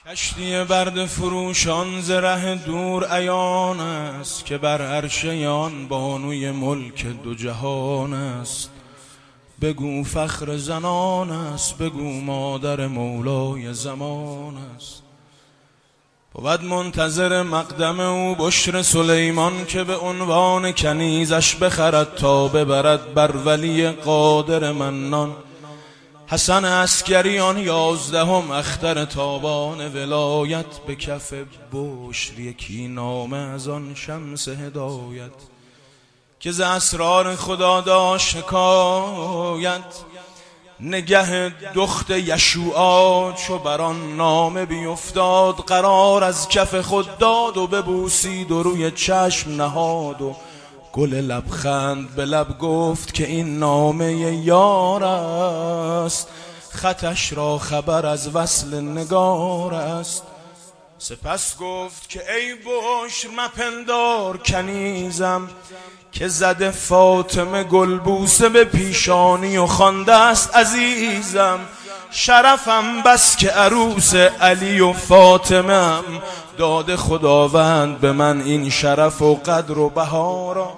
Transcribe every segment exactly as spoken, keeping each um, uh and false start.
کشتی برد فروشان ز ره دور عیان است که بر عرش آن بانوی ملک دو جهان است. بگو فخر زنان است، بگو مادر مولای زمان است. بود منتظر مقدم او بشر سلیمان که به عنوان کنیزش بخرد تا ببرد بر ولی قادر منان. حسن عسکریان یازدهم اختر تابان ولایت، به کف بشر یکی نامه از آن شمس هدایت که ز اسرار خدا داشت حکایت. نگه دخت یشوعا چو بر آن نامه بیفتاد، قرار از کف خود داد و ببوسید و روی چشم نهاد و گل لبخند به لب گفت که این نامه یار است، خطش را خبر از وصل نگار است. سپس گفت که ای بشر مپندار کنیزم، که زده فاطمه گلبوسه به پیشانی و خوانده است عزیزم. شرفم بس که عروس علی و فاطمه ام، داده خداوند به من این شرف و قدر و بها را.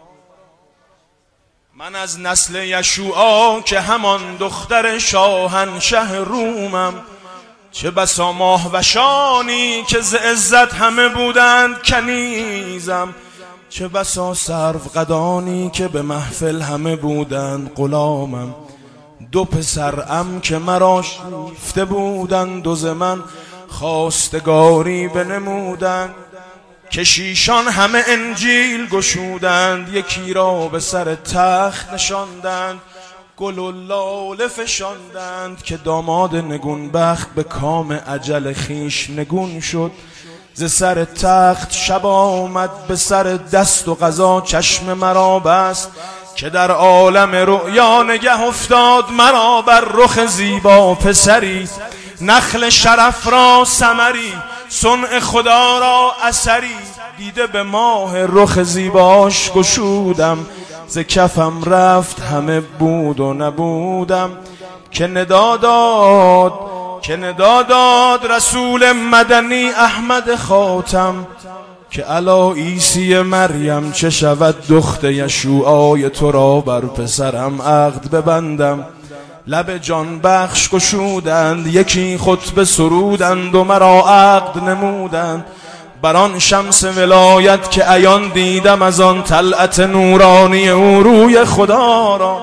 من از نسل یشوعا که همان دختر شاهنشه رومم، چه بسا ماهوشانی که ز عزت همه بودند کنیزم، چه بسا سرو قدانی که به محفل همه بودند غلامم. دو پسرم که مرا شیفته بودند و ز من خواستگاری بنمودند، کشیشان همه انجیل گشودند، یکی را به سر تخت نشاندند، گل و لاله فشاندند که داماد نگونبخت به کام اجل خیش نگون شد. ز سر تخت شب آمد به سر دست و قضا چشم مرا بست، که در عالم رؤیا نگه افتاد مرا بر رخ زیبا پسری. نخل شرف را ثمری، صنع خدا را اثری، دیده به ماه رخ زیباش گشودم. ز کفم رفت همه بود و نبودم، که ندا داد که ندا داد رسول مدنی احمد خاتم، که الا عیسی مریم چه شود دخت یشوعای تو را بر پسرم عقد ببندم. لب جان بخش گشودند، یکی خطبه سرودند و مرا عقد نمودند. بر آن شمس ولایت که عیان دیدم از آن طلعت نورانی او روی خدا را.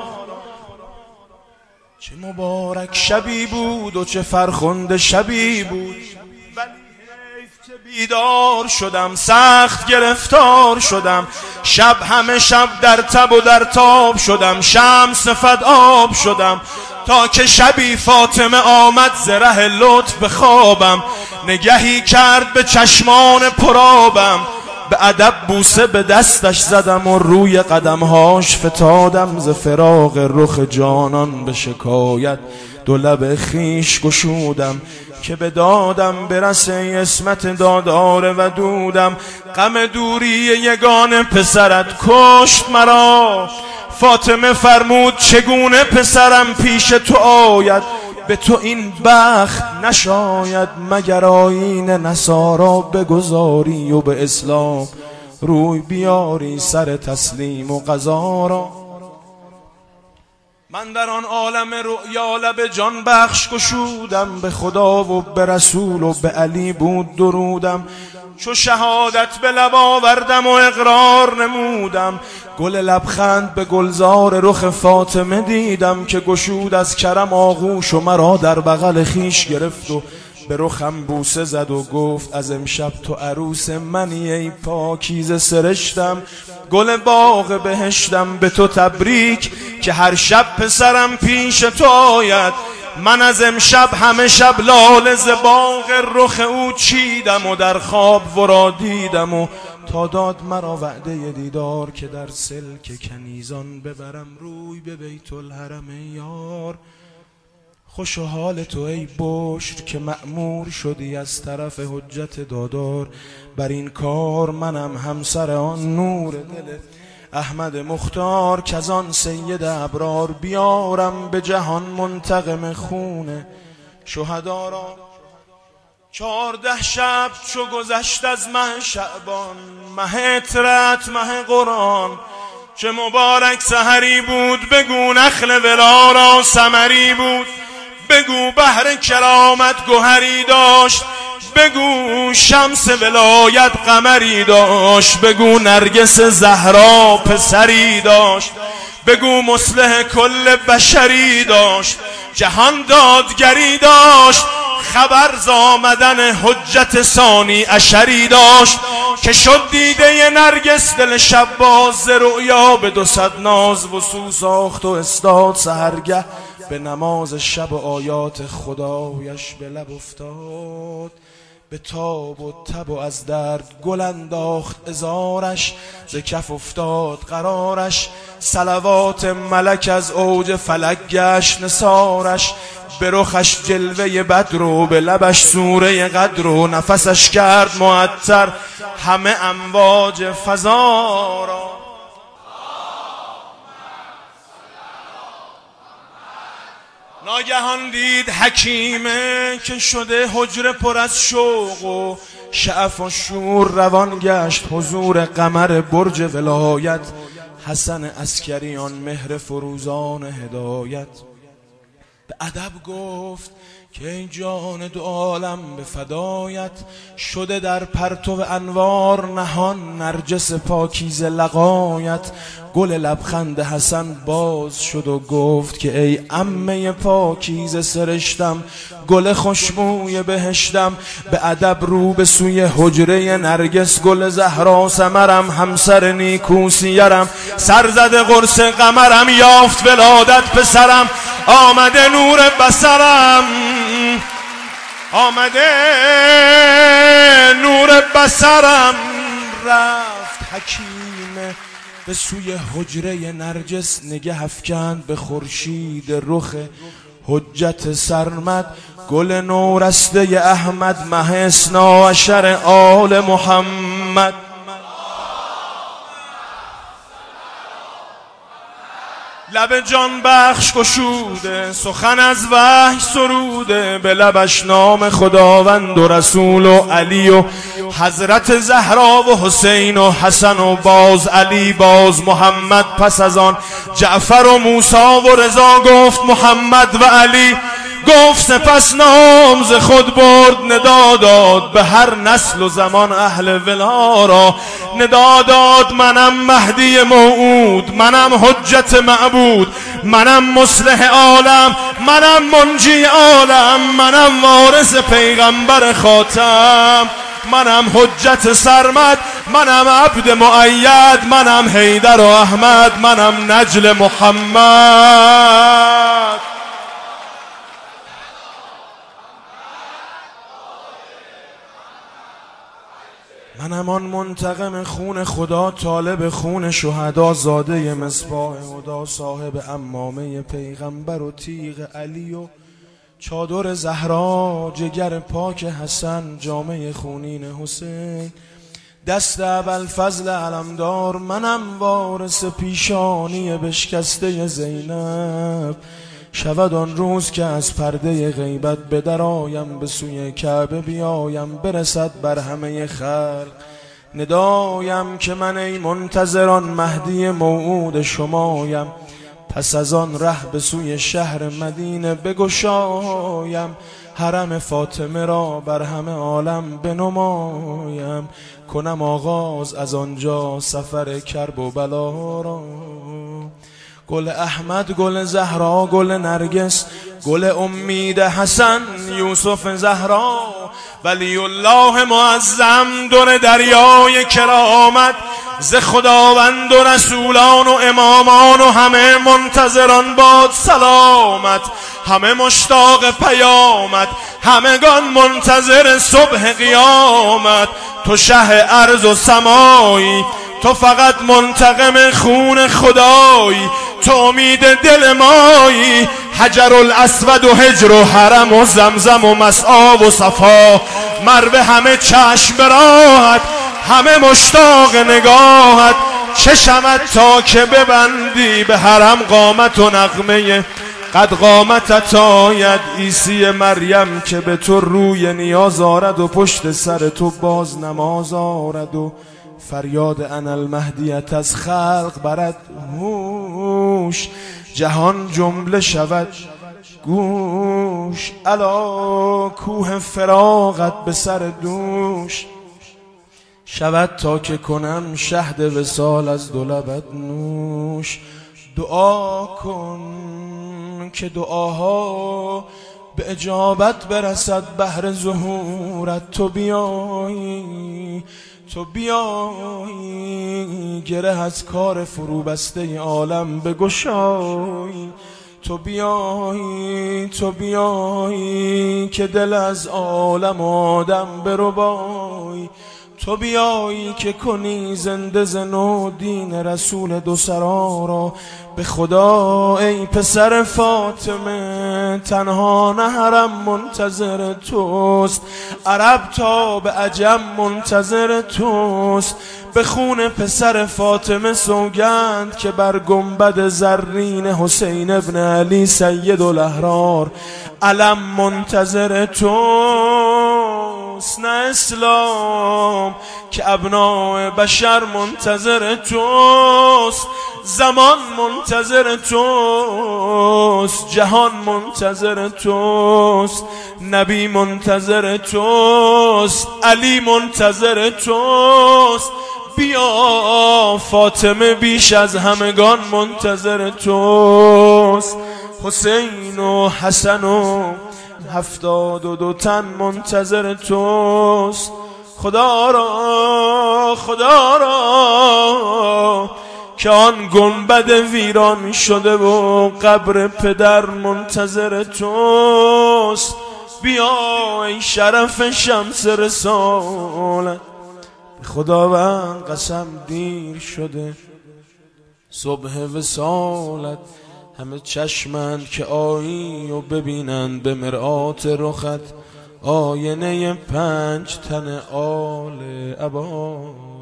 چه مبارک شبی بود و چه فرخنده شبی بود، ولی حیف که بیدار شدم، سخت گرفتار شدم. شب همه شب در تب و در تاب شدم، شمس فدآب شدم، تا که شبی فاطمه آمد ز ره لطف به خوابم. نگهی کرد به چشمان پرابم، به ادب بوسه به دستش زدم و روی قدمهاش فتادم. ز فراق رخ جانان به شکایت دو لب خیش گشودم، که به دادم برسه اسمت دادار و دودم. غم دوری یگان پسرت کشت مرا، فاطمه فرمود چگونه پسرم پیش تو آید. به تو این بخت نشاید مگر آیین نصارا بگذاری و به اسلام روی بیاری سر تسلیم و قضا را. من در آن عالم رؤیا لب جان بخش گشودم، به خدا و به رسول و به علی بود درودم. چو شهادت به لب آوردم و اقرار نمودم، گل لبخند به گلزار رخ فاطمه دیدم، که گشود از کرم آغوش و مرا در بغل خیش گرفت و به رخم بوسه زد و گفت از امشب تو عروس منی ای پاکیزه سرشتم. گل باغ بهشتم به تو تبریک، که هر شب پسرم پیش تو آید. من از امشب همه شب لاله ز باغ رخ او چیدم و در خواب ورا دیدم، و تا داد مرا وعده دیدار که در سلک کنیزان ببرم روی به بیت الحرم یار. خوش و حال تو ای بشر که مأمور شدی از طرف حجت دادار، بر این کار منم همسر آن نور دل احمد مختار، که از آن سید ابرار بیارم به جهان منتقم خون شهدا را. چهارده شب چو گذشت از ماه شعبان، ماه اطرت ماه قرآن، چه مبارک سحری بود، بگو نخل ولا را ثمری بود، بگو بحر کرامت گوهری داشت، بگو شمس ولایت قمری داشت، بگو نرگس زهرا پسری داشت، بگو مصلح کل بشری داشت، جهان دادگری داشت، خبر ز آمدن حجت ثانی عشری داشت، که شد دیده نرگس دل شب باز ز رؤیا، به دو صد ناز وضو ساخت و استاد سحرگه، به نماز شب و آیات خدایش به لب افتاد، به تاب و تب و از درد گل انداخت ازارش، ز کف افتاد قرارش، صلوات ملک از اوج فلک گشت نثارش، به رخش جلوه بدر و به لبش سوره قدر و نفسش کرد معطر همه امواج فضا را. ناگهان دید حکیمه که شده حجره پر از شوق و شعف و شور، روان گشت حضور قمر برج ولایت، حسن عسکریان مهر فروزان هدایت. به ادب گفت که ای جان دو عالم به فدایت، شده در پرتو انوار نهان نرجس پاکیزه لقایت. گل لبخند حسن باز شد و گفت که ای عمه پاکیزه سرشتم، گل خوشبوی بهشتم. به ادب رو به سوی حجره نرگس، گل زهرا ثمرم همسر نیکو سیرم، سرزده قرص قمرم یافت ولادت پسرم، آمده نور بصرم، آمده نور بصرم. رفت حکیمه به سوی حجره نرجس، نگه افکند به خورشید رخ حجت سرمد، گل نورسته احمد مه اثنا عشر آل محمد. لب جان بخش گشوده سخن از وحی سروده، به لبش نام خداوند و رسول و علی و حضرت زهرا و حسین و حسن و باز علی باز محمد. پس از آن جعفر و موسی و رضا گفت محمد و علی، گفت سپس نام ز خود برد ندا داد، به هر نسل و زمان اهل ولا را ندا داد. منم مهدی موعود، منم حجت معبود، منم مصلح عالم، منم منجی عالم، منم وارث پیغمبر خاتم، منم حجت سرمد، منم عبد مؤید، منم حیدر و احمد، منم نجل محمد. منم آن منتقم خون خدا، طالب خون شهدا، زاده مصباح هدا، صاحب عمامه پیغمبر و تیغ علی و چادر زهرا، جگر پاک حسن، جامه خونین حسین، دست ابوالفضل علمدار. منم وارث پیشانی بشکسته زینب، شود آن روز که از پرده غیبت به در آیم، به سوی کعبه بیایم، برسد بر همه خلق ندایم که من ای منتظران مهدی موعود شمایم. پس از آن ره به سوی شهر مدینه بگشایم، حرم فاطمه را بر همه عالم بنمایم، کنم آغاز از آنجا سفر کرب و بلا را. گل احمد، گل زهرا، گل نرگس، گل امید حسن، یوسف زهرا، ولی الله معظم، در دریای کرامت، ز خداوند و رسولان و امامان و همه منتظران باد سلامت، همه مشتاق پیامت، همگان منتظر صبح قیامت. تو شه ارض و سمایی، تو فقط منتقم خون خدایی، تو امید دل مایی، حجر الاسود و هجر و حرم و زمزم و مسعی و صفا، مروه همه چشم براحت، همه مشتاق نگاهت. چشمت تا که ببندی به حرم قامت و نغمه قد قامتت آید عیسی مریم که به تو روی نیاز آرد و پشت سر تو باز نماز آرد و فریاد انا المهدیت از خلق برد هوش جهان جمله شود گوش الا کوه فراغت به سر دوش شود تا که کنم شهد وصال از دو لبت نوش دعا کن که دعاها به اجابت برسد بهر ظهورت تو بیایی تو بیایی گره از کار فرو بسته عالم بگشایی تو بیایی تو بیایی که دل از عالم آدم بربایی تو بیایی که کنی زنده زنو دین رسول دو سرا را به خدا ای پسر فاطمه تنها نه حرم منتظر توست عرب تا به عجم منتظر توست به خون پسر فاطمه سوگند که بر گنبد زرین حسین ابن علی سید الاحرار علم منتظر توست نه اسلام که ابناء بشر منتظر توست زمان منتظر توست جهان منتظر توست نبی منتظر توست علی منتظر توست بیا فاطمه بیش از همگان منتظر توست حسین و حسن و هفتاد و دو تن منتظر توست خدا را خدا را که آن گنبد ویران شده و قبر پدر منتظر توست بیا ای شرف شمس رسالت خداوند قسم دیر شده صبح وصالت همه چشمند که آیی و ببینند به مرآت رخت آینه پنج تن آل عبا